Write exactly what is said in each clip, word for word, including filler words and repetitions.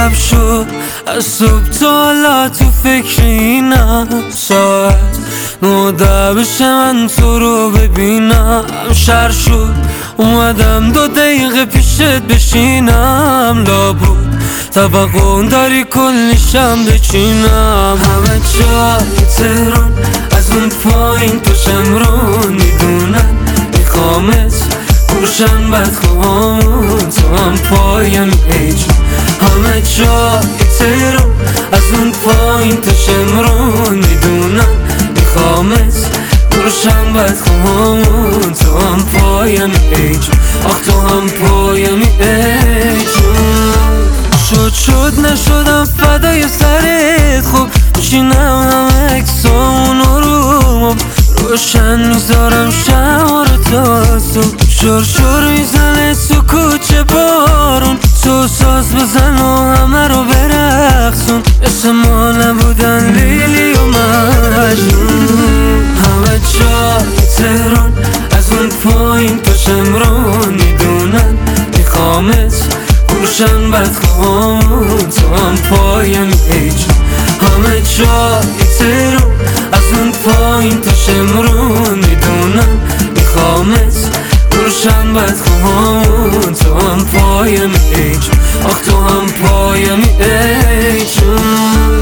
شب شد از صبح تا حالا تو فکر اینم ساعت نوده بشه من تو رو ببینم شر شد اومدم دو دقیقه پیشت بشینم لابود توقع داری کلیشم بچینم همه جای تهران از اون پایین تو شمرون میدونن میخوامت پرشن بدخواهامون تو هم پایم ایجون همه جای تهران از اون پایین تو شمرون میدونن میخوامت پرشن بدخواهامون تو هم پایم ایجون آخ تو هم پایم ایجون شد شد نشدم فدای سرت خوب میشینم همه اکسامون رو روشن میذارم شما رو تا صبح شور شور میزنه تو کوچه بارون تو ساز بزن و همه رو برقصون اسم ما نبودن لیلی و مجنون همه جای تهران از اون پایین تو شمرون میدونن میخوامت پرشن بدخواهامون تو هم پایم ایجون همه جای تهران از اون پایین تا شمرون میدونم میخوامت پرشن بدخواهامون تو هم پایم ایجون آخ تو هم پایم ایجون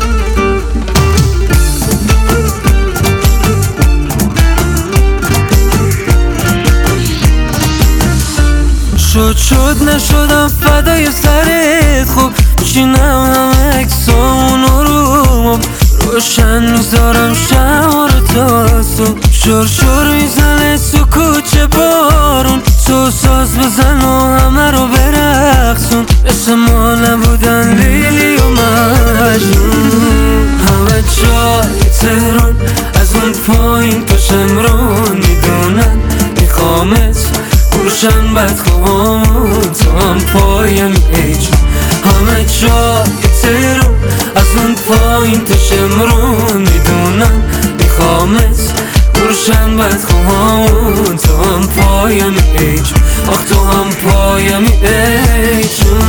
شد شد نشدم فدای سرت خوب میشینم همه اکسامون رو روشن میذارم شما رو تا صبح شور شور میزنه تو کوچه بارون تو ساز بزن و همه رو برقصون اسم ما نبودن لیلی و مجنون همه جای تهران از اون پایین تو شمرون میدونن میخوامت پرشن بدخواهامون تو هم پایم ایجون همه جای تهران از اون پایین تو شمرون میدونم میخوامت پرشن بدخواهامون تو هم پایم ایجون آخ تو هم پایم ایجون